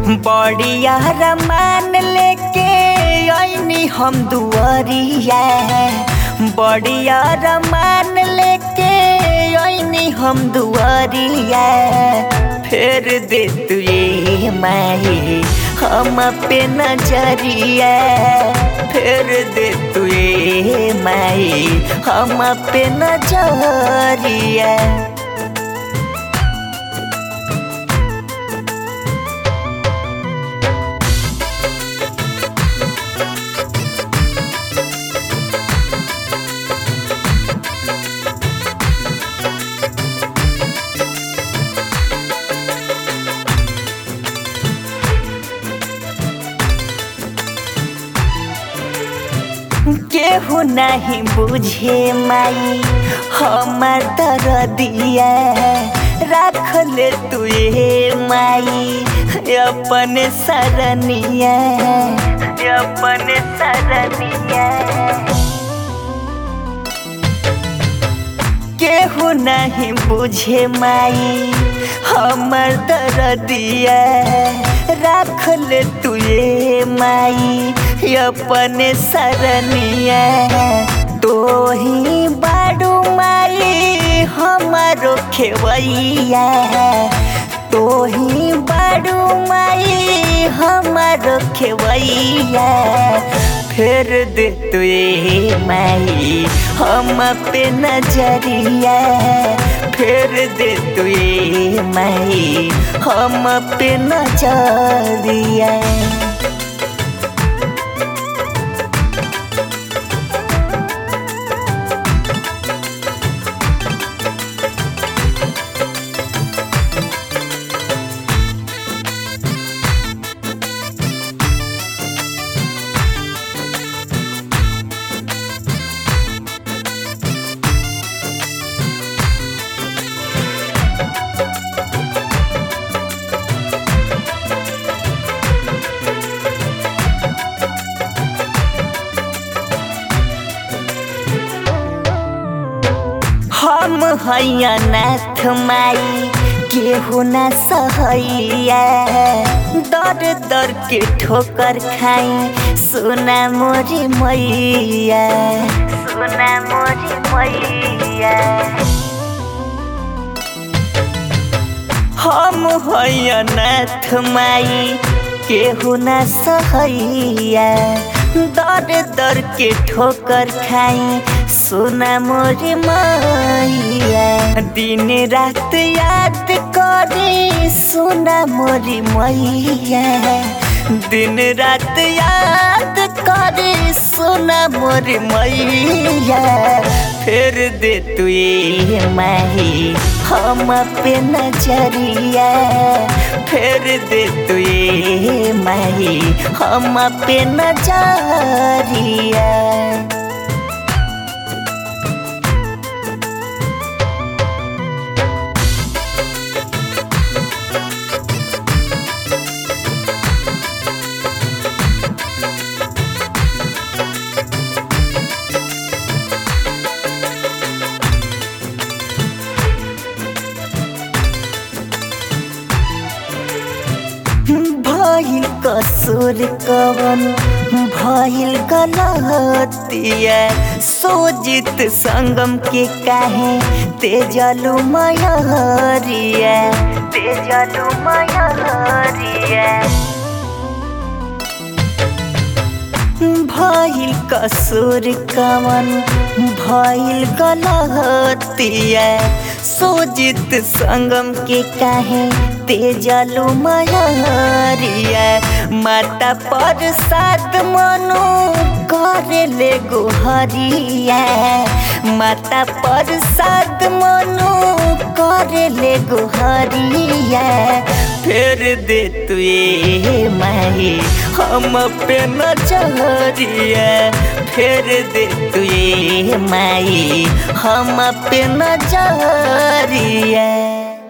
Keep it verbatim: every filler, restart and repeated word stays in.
बड़िया रमान लेके आईनी हम दुआरिया, बड़िया रमान लेके आईनी हम दुआरिया। फेर दे तुए माही हम पे नजरिया, फेर दे तुए माही हम पे नजरिया। केहू नहीं बुझे माई हमार दर्दिया, रख ले तुए माई अपने सरनिया, अपने सरनिया। केहू नहीं बुझे माई हमार दर्दिया, रख ले तुए माई अपने सरनिया। तो ही बाड़ू माई हमारो खेवैया, तो ही बाड़ू माई हमारो खेवैया। फेर दे तुए माई हम पे नजरिया, फेर दे तुए माई हम पे नजरिया। हम हैया नाथ माई केहू ना सहैया, दर दर के ठोकर खाई सोना मोरी मैया, सोना मोरी मैया। हम हैया नाथ माई केहू ना सहैया, दर दर के ठोकर खाई सोना मोरी मैया। दिन रात याद करे सोना मोरी मैया, दिन रात याद करे सोना मोरी मैया। फेर दे तुए माही हम पे नजरिया, फेर दे तुए माही हम पे नजरिया। भइल कसूर कवन भइल गलतिया, सोजित संगम के काहे तेजलु मयरिया, तेजलु मयरिया। भइल कसूर कवन भइल गलतिया, सोजित संगम के काहे तेजलु मयरिया। माता प्रसाद मनु करे ले गोहरिया, माता प्रसाद मनु करे ले गोहरिया। फेर दे तुए माही हम पे नजरिया, फेर दे तुए माई हम पे नजरिया।